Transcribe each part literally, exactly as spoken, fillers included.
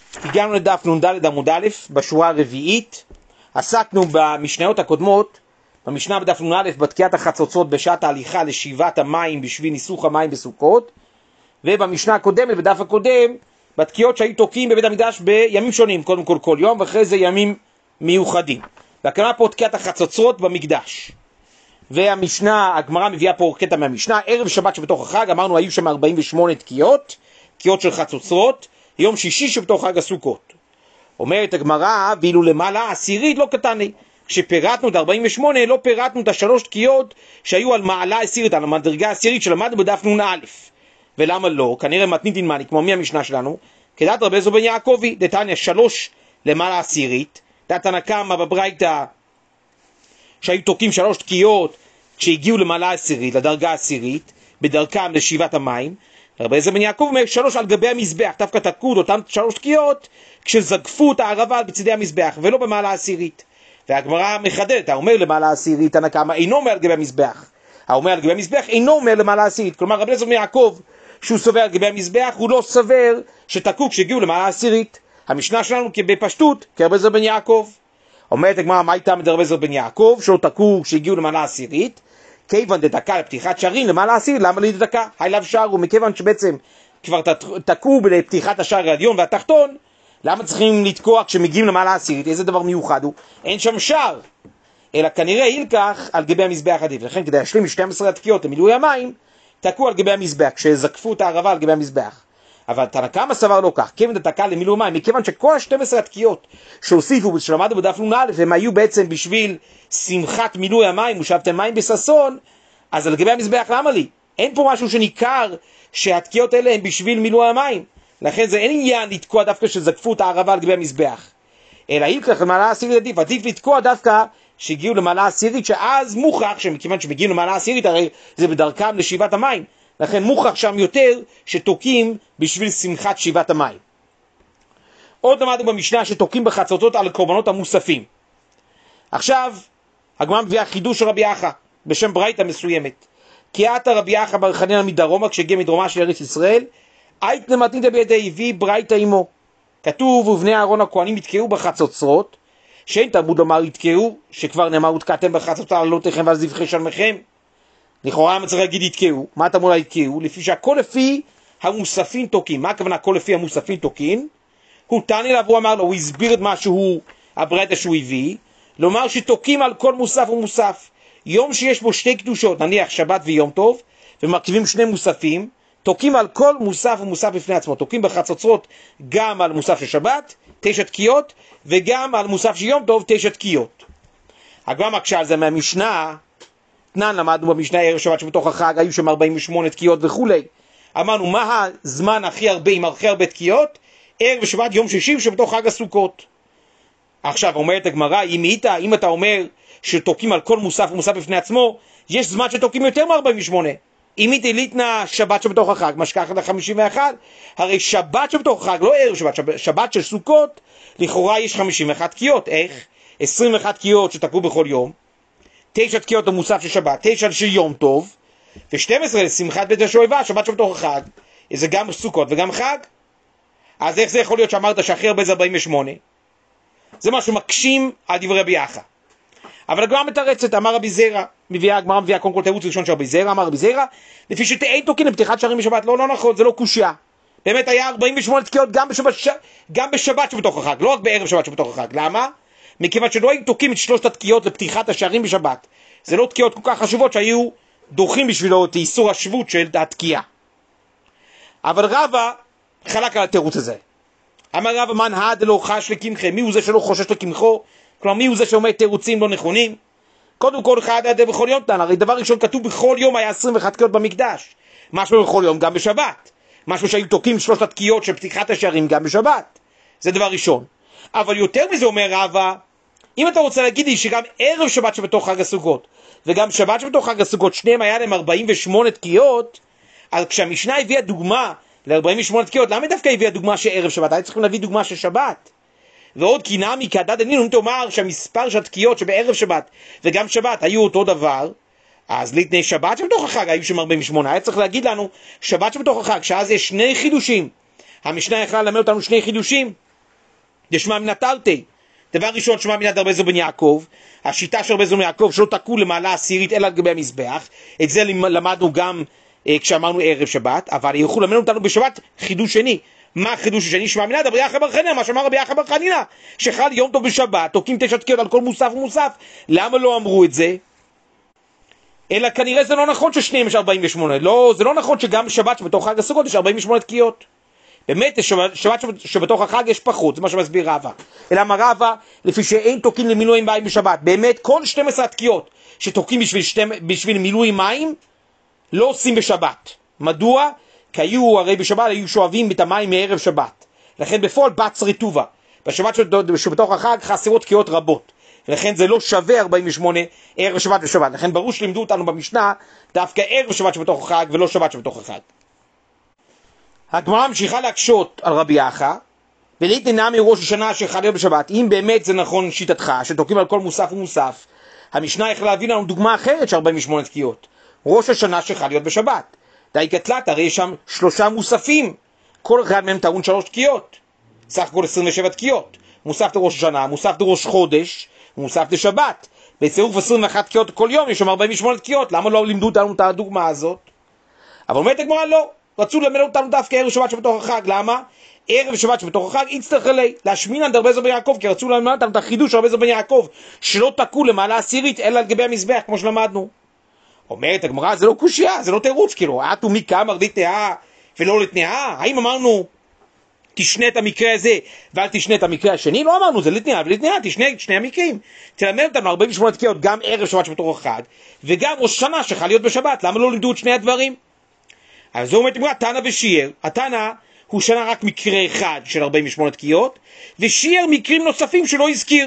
הגענו לדף נ"ד עמוד א', בשורה הרביעית. עסקנו במשניות הקודמות, במשנה בדף נ"א, בתקיעת החצוצות בשעת ההליכה לשאיבת המים בשביל ניסוך המים בסוכות, ובמשנה הקודמת, בדף הקודם, בתקיעות שהיו תוקעים בבית המקדש בימים שונים, קודם כל כל יום, ואחרי זה ימים מיוחדים. והכוונה פה תקיעת החצוצות במקדש. והמשנה, הגמרא מביאה פה קטע מהמשנה, ערב שבת שבתוך החג, אמרנו היו שם ארבעים ושמונה תקיעות, תקיעות של חצוצרות, יום שישי שבתוך חג הסוכות. אומרת הגמרא, ואילו למעלה עשירית לא קטני. כשפירטנו את ארבעים ושמונה, לא פירטנו את השלוש תקיעות שהיו על מעלה עשירית, על המדרגה העשירית שלמדנו בדף נ"א. ולמה לא? כנראה מתניתין מאני, כמו מי המשנה שלנו, כדעת רבי אליעזר בן יעקבי, דתניא שלוש למעלה עשירית, דעת תנא קמא בברייתא שהיו תוקעים שלוש תקיעות כשהגיעו למעלה עשירית, לדרגה עשירית, בדרכם לשאיבת המים. רבי אליעזר בן יעקב אומר שלוש על גבי המזבח, דווקא תקעו אותם שלוש תקיעות כשזקפו את הערבה בצדי המזבח, ולא במעלה עשירית. והגמרא מחדדת, האומר למעלה עשירית, תנא קמא אינו אומר על גבי המזבח, האומר על גבי המזבח אינו אומר למעלה עשירית. כלומר רבי אליעזר בן יעקב שהוא סובר על גבי המזבח, הוא לא סובר שתקעו כשהגיעו למעלה עשירית. המשנה שלנו בפשטות כרבי אליעזר בן יעקב. אומרת הגמרא, מה הייתה מדרבי אליעזר בן יעקב שלא תקעו כשהגיעו למעלה עשירית? כיוון דתקע לפתיחת שערים למעלה עשירית, למה לי דתקע? היליו שער, ומכיוון שבעצם כבר תקעו לפתיחת השער העליון והתחתון, למה צריכים לתקוע כשמגיעים למעלה עשירית? איזה דבר מיוחד הוא? אין שם שער, אלא כנראה ילקח על גבי המזבח עדיף. לכן כדי להשלים שתים עשרה התקיעות למילוי המים, תקעו על גבי המזבח, כשזקפו את הערבה על גבי המזבח. אבל תנא קמא סבר לא כך, כיוון דתקע למילוי מים, מכיוון שכל ה-שתים עשרה התקיעות שהוסיפו, שלמדנו בדף נ"א, הם היו בעצם בשביל שמחת מילוי המים, ושאבתם מים בששון, אז על גבי המזבח למה לי? אין פה משהו שניכר שהתקיעות האלה הן בשביל מילוי המים. לכן זה אין עניין לתקוע דווקא שזקפו את הערבה על גבי המזבח. אלא ילקח למעלה עשירית עדיף, עדיף לתקוע דווקא שהגיעו למעלה עשירית, שאז מוכח שמכיוון שמגיעים למעלה עשירית, הרי זה בדרכם לשאיבת המים. לכן מוכח שם יותר שתוקים בשביל שמחת שאיבת המים. עוד למדנו במשנה שתוקים בחצוצות על קורבנות המוספים. עכשיו, הגמרא מביאה חידוש של רבי אחא, בשם ברייתא מסוימת. כי עתה רבי אחא בר חנינא מדרומה, כשהגיע מדרומה של ארץ ישראל, אייתנא מתניתא בידי הביא ברייתא עמו. כתוב, ובני אהרון הכהנים יתקעו בחצוצרות, שאין תלמוד לומר יתקעו, שכבר נאמר ותקעתם בחצוצות על עלותיכם ועל זבחי שלמיכם. לכאורה מה צריך להגיד יתקעו? מה אתה מולה יתקעו? לפי שהכל לפי המוספים תוקים. מה הכוונה הכל לפי המוספים תוקים? הוא תעני לה והוא אמר לו, הוא הסביר את מה שהוא, הברייתא שהוא הביא, לומר שתוקים על כל מוסף ומוסף. יום שיש בו שתי קדושות, נניח שבת ויום טוב, ומרכיבים שני מוספים, תוקים על כל מוסף ומוסף בפני עצמו. תוקים בחצוצרות גם על מוסף של שבת, תשע תקיעות, וגם על מוסף של יום טוב, תשע תקיעות. הגמרא מקשה על זה מהמשנה, תנן למדנו במשנה ערב שבת שבתוך החג, היו שם ארבעים ושמונה תקיעות וכולי. אמרנו, מה הזמן הכי הרבה עם הכי הרבה תקיעות? ערב שבת יום שישי שבתוך חג הסוכות. עכשיו אומרת הגמרא, אם היית, אם אתה אומר שתוקים על כל מוסף ומוסף בפני עצמו, יש זמן שתוקים יותר מ-ארבעים ושמונה. אם היית ליתנה שבת שבתוך החג, משכחת ל-חמישים ואחת, הרי שבת שבתוך החג, לא ערב שבת, שבת, שבת של סוכות, לכאורה יש חמישים ואחת תקיעות. איך? עשרים ואחת תקיעות שתקעו בכל יום, תשע תקיעות למוסף של שבת, תשע של יום טוב, ו-שתים עשרה לשמחת בית השואבה, שבת שבתוך החג. זה גם סוכות וגם חג. אז איך זה יכול להיות שאמרת שהכי הרבה זה ארבעים ושמונה? זה משהו מקשים על דברי רבי אחא. אבל הגמרא מתרצת, אמר רבי זרע, מביאה הגמרא מביאה קודם כל תירוץ ראשון של רבי זרע, אמר רבי זרע, לפי שאין תוקין לפתיחת שערים בשבת. לא, לא נכון, זה לא קושיה. באמת היה ארבעים ושמונה תקיעות גם בשבת, גם בשבת שבתוך החג, לא רק בערב שבת שבתוך החג. למה? מכיוון שלא היו תוקים את שלושת התקיעות לפתיחת השערים בשבת. זה לא תקיעות כל כך חשובות שהיו דוחים בשבילו את איסור השבות של התקיעה. אבל רבא חלק על התירוץ הזה. אמר רבא, מן הד לא חש לקמחו, מי הוא זה שלא חושש לקמחו? כלומר, מי הוא זה שאומר תירוצים לא נכונים? קודם כל, חד עד בכל יום תנא, הרי דבר ראשון כתוב בכל יום היה עשרים ואחת תקיעות במקדש. משהו בכל יום גם בשבת. משהו שהיו תוקים שלושת התקיעות של פתיחת השערים גם בשבת. זה דבר ראשון. אבל יותר מזה אומר רבא, אם אתה רוצה להגיד לי שגם ערב שבת שבתוך חג הסוכות וגם שבת שבתוך חג הסוכות שניהם היה להם ארבעים ושמונה תקיעות, אז כשהמשנה הביאה דוגמה ל-ארבעים ושמונה תקיעות, למה דווקא הביאה דוגמה של ערב שבת? היה צריכים להביא דוגמה של שבת. ועוד כי נמי כדד דנינו, אם תאמר שהמספר של התקיעות שבערב שבת וגם שבת היו אותו דבר, אז לפני שבת שבתוך החג היו שם ארבעים ושמונה. היה צריך להגיד לנו שבת שבתוך החג, שאז יש שני חידושים. המשנה יכלה ללמד אותנו שני חידושים. דשמע מן התרתי. דבר ראשון, שמע מן רבי אליעזר בן יעקב, השיטה של רבי אליעזר בן יעקב שלא תקעו למעלה עשירית אלא על גבי המזבח, את זה למדנו גם אה, כשאמרנו ערב שבת, אבל יכולו ללמד אותנו בשבת חידוש שני. מה החידוש השני? שמע מן רבי יחיא בר חנינא, מה שאמר רבי יחיא בר חנינא, שחל יום טוב בשבת, תוקעים תשע תקיעות על כל מוסף ומוסף. למה לא אמרו את זה? אלא כנראה זה לא נכון ששניהם יש ארבעים ושמונה, לא, זה לא נכון שגם בשבת שבתוך חג הסוכות יש ארבעים ושמונה תקיעות. באמת, שבת, שבת שבתוך החג יש פחות, זה מה שמסביר רבא. אלא מה רבא, לפי שאין תוקעים למילוי מים בשבת, באמת כל שתים עשרה תקיעות שתוקעים בשביל, שתי, בשביל מילוי מים, לא עושים בשבת. מדוע? כי היו, הרי בשבת היו שואבים את המים מערב שבת. לכן בפועל בצרי טובה. בשבת שבתוך החג חסרות תקיעות רבות. ולכן זה לא שווה ארבעים ושמונה ערב שבת ושבת. לכן ברור שלימדו אותנו במשנה דווקא ערב שבת שבתוך החג ולא שבת שבתוך החג. הגמרא ממשיכה להקשות על רבי יחיא, ולהתנא מראש השנה שחל להיות בשבת. אם באמת זה נכון שיטתך, שתוקעים על כל מוסף ומוסף, המשנה יכולה להביא לנו דוגמה אחרת של ארבעים ושמונה תקיעות. ראש השנה שחל להיות בשבת. די קטלת, הרי יש שם שלושה מוספים. כל אחד מהם טעון שלוש תקיעות. סך הכל עשרים ושבע תקיעות. מוסף לראש השנה, מוסף לראש חודש, מוסף לשבת. בצירוף עשרים ואחת תקיעות כל יום, יש שם ארבעים ושמונה תקיעות. למה לא לימדו אותנו את הדוגמה הזאת? אבל אומרת הגמרא לא. רצו ללמד אותנו דווקא ערב שבת שבתוך החג. למה? ערב שבת שבתוך החג יצטרך לי להשמינן דרבי אליעזר בן יעקב, כי רצו ללמד אותנו את החידוש של רבי אליעזר בן יעקב, שלא תקעו למעלה עשירית אלא על גבי המזבח, כמו שלמדנו. אומרת הגמרא, זה לא קושיה, זה לא תירוץ, כאילו, את ומי כאמר לתנאה ולא לתנאה? האם אמרנו תשנה את המקרה הזה ואל תשנה את המקרה השני? לא אמרנו, זה לתנאה ולתנאה, תשנה את שני המקרים. תלמד אותנו ארבעים ושמונה תקיעות גם ערב שבת שבתוך החג וגם ראש השנה שחל להיות בשבת. למה לא לימדו את שני הדברים? אז זו אומרת הגמרא, תנא ושיער. התנא הוא שנה רק מקרה אחד של ארבעים ושמונה תקיעות, ושיער מקרים נוספים שלא הזכיר.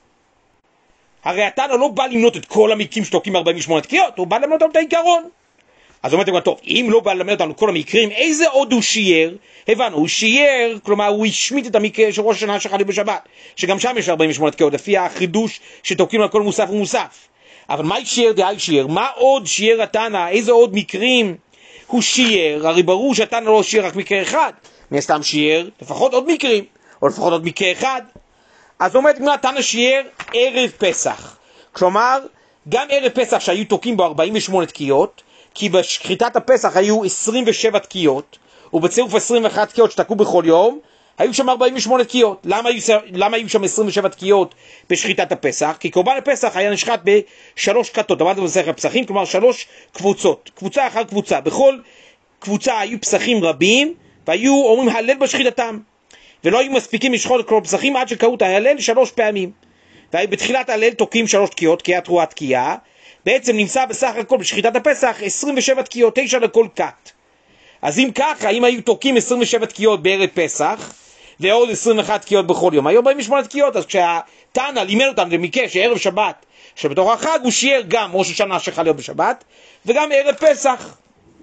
הרי התנא לא בא למנות את כל המקרים שתוקעים ארבעים ושמונה תקיעות, הוא בא למנות אותם את העיקרון. אז אומרת הגמרא, טוב, אם לא בא למנות אותנו כל המקרים, איזה עוד הוא שיער? הבנו, הוא שיער, כלומר הוא השמיט את המקרה של ראש השנה שחל להיות בשבת, שגם שם יש ארבעים ושמונה תקיעות, לפי החידוש שתוקעים על כל מוסף ומוסף. אבל מה שיער דהי שיער? מה עוד שיער התנא? איזה עוד מקרים הוא שיער? הרי ברור שהתנא לא שיער רק מקרה אחד, מי סתם שיער לפחות עוד מקרים, או לפחות עוד מקרה אחד. אז אומרת גמרא, תנא שיער ערב פסח. כלומר, גם ערב פסח שהיו תוקעים בו ארבעים ושמונה תקיעות, כי בשחיטת הפסח היו עשרים ושבע תקיעות, ובצירוף עשרים ואחת תקיעות שתקעו בכל יום, היו שם ארבעים ושמונה תקיעות. למה היו, למה היו שם עשרים ושבע תקיעות בשחיטת הפסח? כי קורבן הפסח היה נשחט בשלוש קטות, אמרנו במסכת הפסחים, כלומר שלוש קבוצות, קבוצה אחר קבוצה. בכל קבוצה היו פסחים רבים, והיו אומרים הלל בשחיטתם. ולא היו מספיקים לשחוט את כל הפסחים עד שקראו את ההלל שלוש פעמים. ובתחילת ההלל תוקעים שלוש תקיעות, תקיעה תרועה תקיעה. בעצם נמצא בסך הכל בשחיטת הפסח עשרים ושבע תקיעות, תשע לכל קט. אז אם ככה, אם היו תוקעים עשרים ושבע תקיעות בערב פסח, ועוד עשרים ואחת תקיעות בכל יום, היו ארבעים ושמונה תקיעות. אז כשהתנא לימד אותם במקרה שערב שבת שבתוך החג הוא שיער גם ראש השנה שחל להיות בשבת, וגם ערב פסח.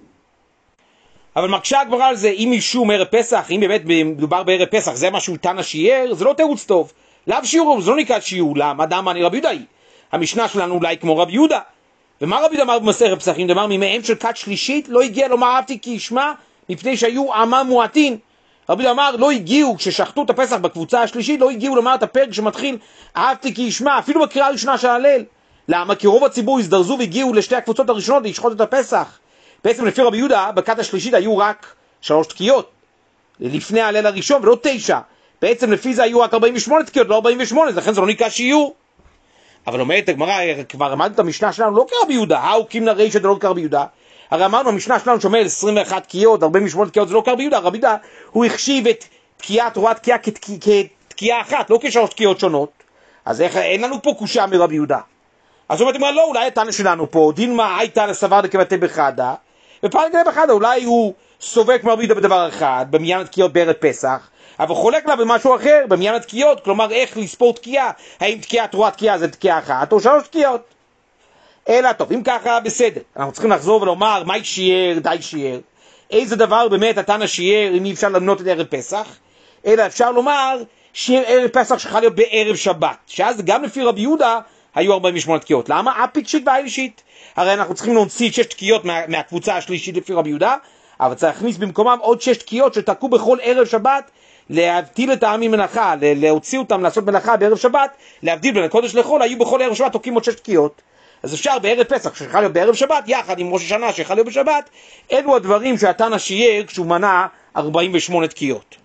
אבל מקשה הגמרא על זה, אם משום ערב פסח, אם באמת מדובר בערב פסח, זה משהו תנא שיער, זה לא תירוץ טוב. לאו שיעור, זה לא נקרא שיעור. למה? דאמר אני רבי יהודה היא. המשנה שלנו אולי כמו רבי יהודה. ומה רבי יהודה אמר במסכת פסחים? דאמר ממאם של כת שלישית לא הגיע לומר אהבתי כי ישמע, מפני שהיו עמה מועטין. רבי יהודה אמר לא הגיעו, כששחטו את הפסח בקבוצה השלישית, לא הגיעו לומר את הפרק שמתחיל אהבתי כי ישמע, אפילו בקריאה הראשונה של הלל. למה? כי רוב הציבור הזדרזו והגיעו לשתי הקבוצות הראשונות לשחוט את הפסח. בעצם לפי רבי יהודה, בכת השלישית היו רק שלוש תקיעות, לפני ההלל הראשון ולא תשע. בעצם לפי זה היו רק ארבעים ושמונה תקיעות, לא ארבעים ושמונה, לכן זה לא נקרא שיעור. אבל אומרת הגמרא, כבר אמרנו את המשנה שלנו, לא כרבי יהודה, האו קימנא רישא דלא כרבי יהודה. הרי אמרנו, המשנה שלנו שאומר עשרים ואחת תקיעות, ארבעים ושמונה תקיעות, זה לא כרבי יהודה. רבי יהודה, הוא החשיב את תקיעה, תרועה תקיעה כתקיעה אחת, לא כשלוש תקיעות שונות. אז איך, אין לנו פה קושיה מרבי יהודה. אז אומרת הגמרא, לא, אולי התנא שלנו פה, דילמה היי תנא סבר דכבתי בחדה, ופעל כדי בחדה, אולי הוא סובר כמו רבי יהודה בדבר אחד, במניין התקיעות בערב פסח, אבל חולק לה במשהו אחר, במניין התקיעות, כלומר איך לספור תקיעה, האם תקיעה תרועה תקיעה זה תקיעה אחת או שלוש תקיעות. אלא טוב, אם ככה בסדר, אנחנו צריכים לחזור ולומר מהי שיער, די שיער, איזה דבר באמת התנא שיער אם אי אפשר למנות את ערב פסח, אלא אפשר לומר שיער ערב פסח שחל להיות בערב שבת, שאז גם לפי רבי יהודה היו ארבעים ושמונה תקיעות. למה? אפית שיט והאיל שיט. הרי אנחנו צריכים להוציא שש תקיעות מה, מהקבוצה השלישית לפי רבי יהודה, אבל צריך להכניס במקומם עוד שש תקיעות שתקעו בכל ערב שבת להבדיל את העם ממלאכה, להוציא אותם לעשות מלאכה בערב שבת, להבדיל בין הקודש לחול, היו בכל ערב שבת תוקעים עוד שש תקיעות. אז אפשר בערב פסח שיכול להיות בערב שבת, יחד עם ראש השנה שיכול להיות בשבת, אלו הדברים שהתנא שיער כשהוא מנה ארבעים ושמונה תקיעות.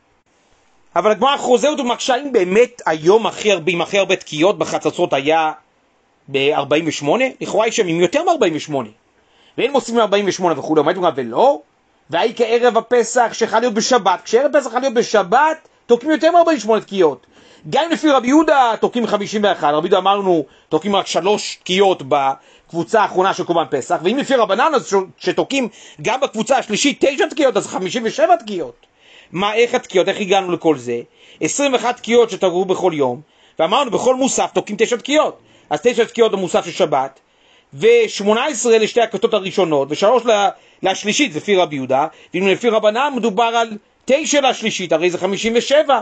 אבל הגמרא חוזרת ומקשה, אם באמת היום הכי הרבה, עם הכי הרבה תקיעות בחצוצרות היה ב-ארבעים ושמונה, לכאורה יש שם עם יותר מ-ארבעים ושמונה. ואין מוסיפים ארבעים ושמונה וכו', אומרת אומרת ולא, והיא כערב הפסח שיכול להיות בשבת, כשערב פסח יכול להיות בשבת, תוקעים יותר מ-ארבעים ושמונה תקיעות. גם לפי רבי יהודה תוקעים חמישים ואחת, רבי יהודה אמרנו תוקעים רק שלוש תקיעות בקבוצה האחרונה של קורבן פסח, ואם לפי רבנן אז שתוקעים גם בקבוצה השלישית תשע תקיעות, אז חמישים ושבע תקיעות. מה, איך התקיעות, איך הגענו לכל זה? עשרים ואחת תקיעות שתקעו בכל יום, ואמרנו בכל מוסף תוקעים תשע תקיעות, אז תשע תקיעות במוסף של שבת, ו-שמונה עשרה לשתי הכתות הראשונות, ושלוש לשלישית לפי רבי יהודה, ואם לפי רבנן מדובר על תשע לשלישית, הרי זה חמישים ושבע.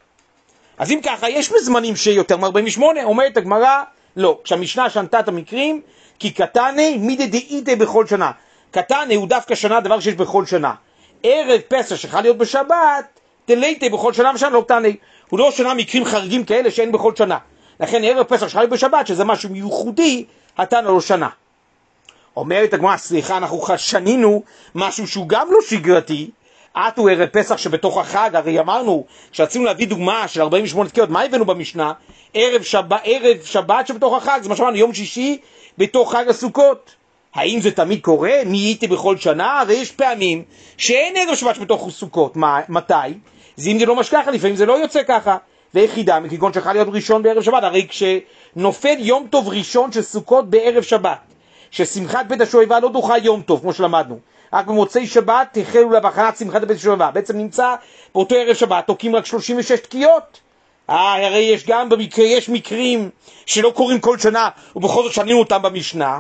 אז אם ככה, יש בזמנים שיותר מ-ארבעים ושמונה, אומרת הגמרא, לא, כשהמשנה שנתה את המקרים, כי קטני מידי דאיתי בכל שנה. קטני הוא דווקא שנה, דבר שיש בכל שנה. ערב פסח שחל להיות בשבת, תליתי בכל שנה ושנה לא קטני. הוא לא שנה מקרים חריגים כאלה שאין בכל שנה. לכן ערב פסח שחל להיות בשבת, שזה משהו מיוחדי, התנא לא שנה. אומרת הגמרא, סליחה, אנחנו שנינו משהו שהוא גם לא שגרתי, עטו ערב פסח שבתוך החג, הרי אמרנו, כשרצינו להביא דוגמה של ארבעים ושמונה תקיעות, מה הבאנו במשנה? ערב שבת, ערב שבת שבתוך החג, זה מה שאמרנו, יום שישי בתוך חג הסוכות. האם זה תמיד קורה? מי הייתי בכל שנה? הרי יש פעמים שאין ערב שבת שבתוך סוכות. מה, מתי? זה אם זה לא משכח, לפעמים זה לא יוצא ככה. ויחידה, מכיוון שחל להיות ראשון בערב שבת, הרי כשנופל יום טוב ראשון של סוכות בערב שבת, ששמחת בית השואבה לא דוחה יום טוב, כמו שלמדנו. רק במוצאי שבת החלו להכנת שמחת בית השואבה. בעצם נמצא באותו ערב שבת, תוקעים רק שלושים ושש תקיעות. אה, הרי יש גם במקרה, יש מקרים שלא קורים כל שנה, ובכל זאת שנינו אותם במשנה.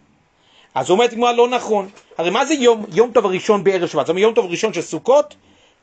אז אומרת גמרא לא נכון. הרי מה זה יום, יום טוב הראשון בערב שבת? זה אומר יום טוב ראשון של סוכות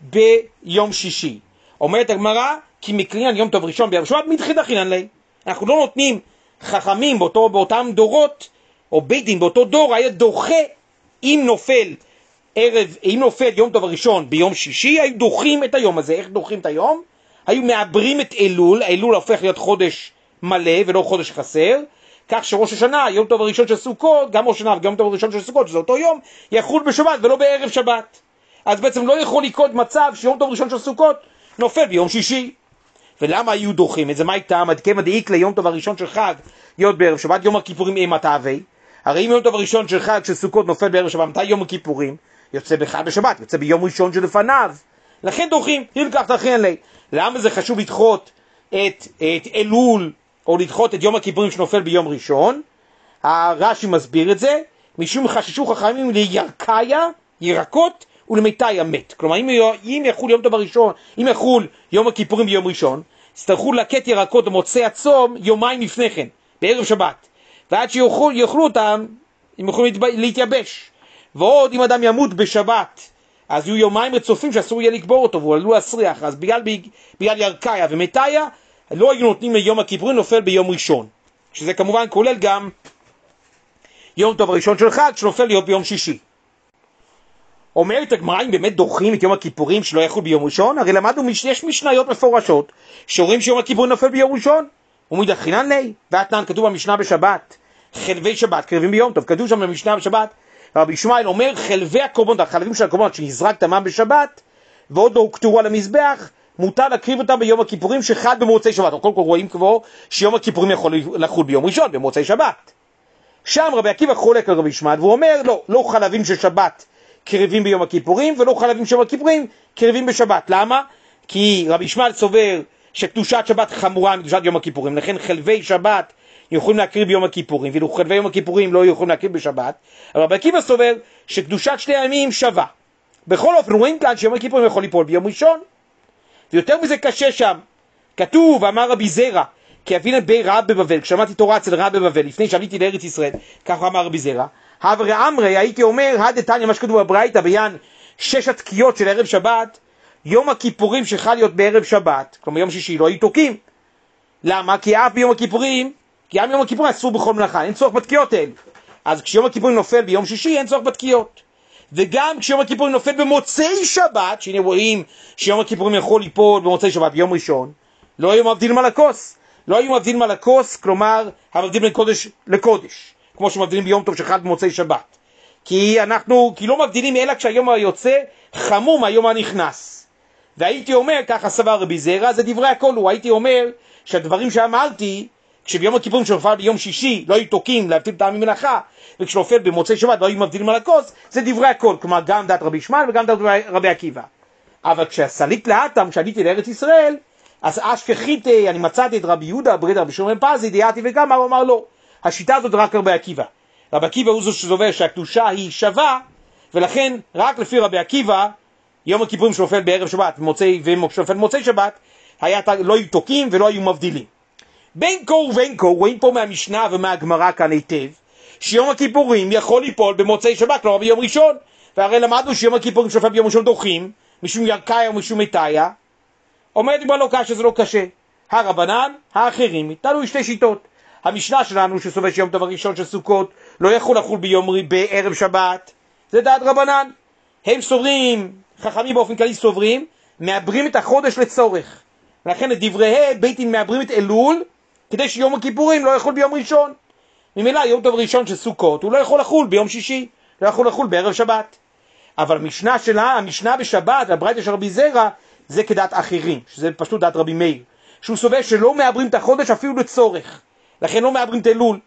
ביום שישי. אומרת הגמרא, כי מקריין יום טוב ראשון בערב שבת מתחיל דחינן לי. אנחנו לא נותנים חכמים באותו, באותם דורות, או בית דין באותו דור, היה דוחה אם נופל ערב, אם נופל יום טוב הראשון ביום שישי, היו דוחים את היום הזה. איך דוחים את היום? היו מעברים את אלול, אלול הופך להיות חודש מלא ולא חודש חסר, כך שראש השנה, יום טוב הראשון של סוכות, גם ראש השנה וגם יום טוב הראשון של סוכות, שזה אותו יום, יחול בשבת ולא בערב שבת. אז בעצם לא יכול לקרות מצב שיום טוב הראשון של סוכות נופל ביום שישי. ולמה היו דוחים את זה? מה איתם? עד כמה דאיק ליום טוב הראשון של חג להיות בערב שבת, יום הכיפורים אימת אבי. הרי אם יום טוב הראשון של חג של סוכות נופל בערב שבת, מתי יום הכיפורים? יוצא בחג בשבת, יוצא ביום ראשון שלפניו. לכן דוחים, הילקח תכין לי. למה זה חשוב לדחות את, את אלול, או לדחות את יום הכיפורים שנופל ביום ראשון? הרש"י מסביר את זה, משום חששו חכמים לירקיה, ירקות, ולמיתי המת. כלומר, אם, אם יחול יום טוב הראשון, אם יחול יום הכיפורים ביום ראשון, יצטרכו לקט ירקות במוצאי הצום יומיים לפני כן, בערב שבת. ועד שיאכלו יאכלו אותם, הם יכולים להתייבש. ועוד אם אדם ימות בשבת, אז יהיו יומיים רצופים שאסור יהיה לקבור אותו, והוא עלול להסריח. אז בגלל, בגלל ירקיה ומתיה, לא היו נותנים ליום הכיפורים נופל ביום ראשון. שזה כמובן כולל גם יום טוב הראשון של חג, שנופל להיות ביום שישי. אומרת הגמרא, אם באמת דוחים את יום הכיפורים שלא יחול ביום ראשון, הרי למדנו, יש משניות מפורשות, שאומרים שיום הכיפורים נופל ביום ראשון, ומדחינן לי, ואתנן כתוב במשנה בשבת, חלבי שבת קרבים ביום טוב, כתוב שם במשנה בשבת, רבי ישמעאל אומר, חלבי הקורבנות, החלבים של הקורבנות שנזרק דמם בשבת, ועוד לא הוקטרו על המזבח, מותר להקריב אותם ביום הכיפורים שחל במוצאי שבת. או כל כל רואים כבר שיום הכיפורים יכול לחול ביום ראשון, במוצאי שבת. שם רבי עקיבא חולק על רבי ישמעאל, והוא אומר, לא, לא חלבים של שבת קרבים ביום הכיפורים, ולא חלבים של יום הכיפורים קרבים בשבת. למה? כי רבי ישמעאל סובר שקדושת שבת חמורה מקדושת יום הכיפורים, לכן חלבי שבת יכולים להקריב ביום הכיפורים, ואילו חלבי יום הכיפורים לא יכולים להקריב בשבת. אבל רבי עקיבא סובר שקדושת שני הימים שווה. בכל אופן, רואים כאן שיום הכיפורים יכול ליפול ביום ראשון. ויותר מזה קשה שם, כתוב, אמר רבי זרע, כי אבינו בי רב בבבל, כשמעתי תורה אצל רב בבבל, לפני שעליתי לארץ ישראל, ככה אמר רבי זרע, הווה אמרי, הייתי אומר, הדתניא, מה שכתוב בברייתא, בעניין שש התקיעות של ערב שבת, יום הכיפורים שחל להיות בערב שבת, כלומר יום שישי, לא היו תוקים. למה? כי אף ביום הכיפורים, כי גם יום הכיפורים אסור בכל מלאכה, אין צורך בתקיעות האלה. אז כשיום הכיפורים נופל ביום שישי, אין צורך בתקיעות. וגם כשיום הכיפורים נופל במוצאי שבת, שהנה רואים שיום הכיפורים יכול ליפול במוצאי שבת ביום ראשון, לא היו מבדילים על הכוס, לא היו מבדילים על הכוס, כלומר המבדילים בין קודש לקודש, כמו שמבדילים ביום טוב שחל במוצאי שבת, כי אנחנו, כי לא מבדילים אלא כשהיום היוצא חמור מהיום הנכנס. והייתי אומר, ככה סבר רבי זרע, זה דברי הכל הוא, הייתי אומר שהדברים שאמרתי, כשביום הכיפורים שנופל ביום שישי לא היו תוקים להבדיל טעמים מלאכה, וכשנופל במוצאי שבת לא היו מבדילים על הכוס, זה דברי הכל, כלומר גם דעת רבי ישמעאל וגם דעת רבי עקיבא. אבל כשסלית לאטם, כשעליתי לארץ ישראל, אז אשכחיתי, אני מצאתי את רבי יהודה, ברית רבי שמעון בן פזי, דייתי וגם, הוא אמר לא, השיטה הזאת רק רבי עקיבא. רבי עקיבא הוא זו שסובר שהקדושה היא שווה, ולכן רק לפי רבי עקיבא, יום הכיפורים שנופל בערב שבת, ומוצאי, ושנופל במוצאי שבת, היה, לא היו תוקים ולא היו מבדילים. בין כה ובין כה, רואים פה מהמשנה ומהגמרא כאן היטב, שיום הכיפורים יכול ליפול במוצאי שבת, כלומר ביום ראשון, והרי למדנו שיום הכיפורים שנופל ביום ראשון דוחים, משום ירקאיה ומשום מתאיה. אומרת לי לא קשה, זה לא קשה. הרבנן, האחרים, תלוי שתי שיטות. המשנה שלנו שסובר שיום טוב הראשון של סוכות לא יכול לחול ביום בערב שבת, זה דעת רבנן. הם סוברים, חכמים באופן כללי סוברים, מעברים את החודש לצורך. לכן את דבריהם בית דין מעברים את אלול, כדי שיום הכיפורים לא יכול ביום ראשון. ממילא יום טוב ראשון של סוכות הוא לא יכול לחול ביום שישי, לא יכול לחול בערב שבת. אבל המשנה שלה, המשנה בשבת, והברייתא של רבי זרע, זה כדעת אחרים, שזה פשוט דעת רבי מאיר, שהוא סובר שלא מעברים את החודש אפילו לצורך, לכן לא מעברים את אלול,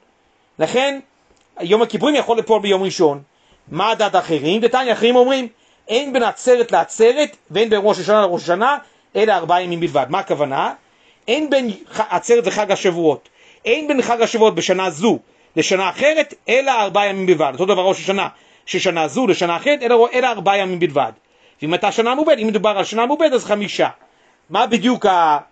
לכן יום הכיפורים יכול ליפול ביום ראשון. מה דעת אחרים? דתניא אחרים אומרים, אין בין עצרת לעצרת ואין בין ראש השנה לראש השנה, אלא ארבעה ימים בלבד. מה הכוונה? אין בין עצרת וחג השבועות, אין בין חג השבועות בשנה זו לשנה אחרת, אלא ארבעה ימים בלבד. אותו דבר ראש השנה, ששנה זו לשנה אחרת, אלא, אלא ארבעה ימים בלבד. ואם הייתה שנה מעובד, אם מדובר על שנה מעובד, אז חמישה. מה בדיוק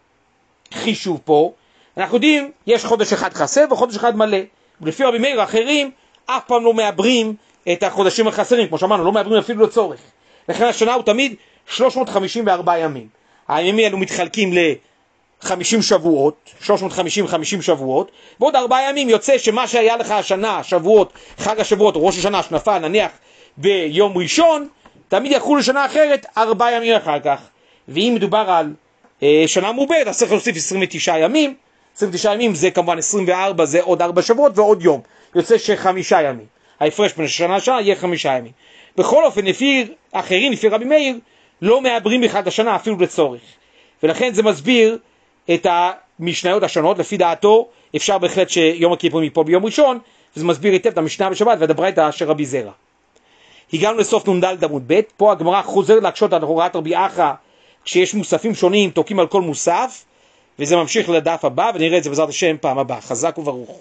החישוב פה? אנחנו יודעים, יש חודש אחד חסר וחודש אחד מלא. ולפי רבי מאיר האחרים, אף פעם לא מעברים את החודשים החסרים, כמו שאמרנו, לא מעברים אפילו לצורך. לכן השנה הוא תמיד שלוש מאות חמישים וארבעה ימים. הימים האלו מתחלקים ל-חמישים שבועות, שלוש מאות חמישים חמישים שבועות, ועוד ארבעה ימים יוצא שמה שהיה לך השנה, שבועות, חג השבועות, או ראש השנה שנפל, נניח ביום ראשון, תמיד יחול לשנה אחרת ארבעה ימים אחר כך. ואם מדובר על אה, שנה מעובד, אז צריך להוסיף עשרים ותשעה ימים. עשרים ותשעה ימים זה כמובן עשרים וארבע, זה עוד ארבע שבועות ועוד יום. יוצא שחמישה ימים. ההפרש בין שנה לשנה יהיה חמישה ימים. בכל אופן, לפי אחרים, לפי רבי מאיר, לא מעברים בכלל השנה אפילו לצורך. ולכן זה מסביר את המשניות השונות. לפי דעתו, אפשר בהחלט שיום הכיפורים ייפול ביום ראשון, וזה מסביר היטב את המשנה בשבת והברייתא של רבי זרע. הגענו לסוף נ"ד עמוד ב', פה הגמרא חוזרת להקשות על הוראת רבי אחא, כשיש מוספים שונים, תוקים על כל מוסף, וזה ממשיך לדף הבא, ונראה את זה בעזרת השם פעם הבאה. חזק וברוך.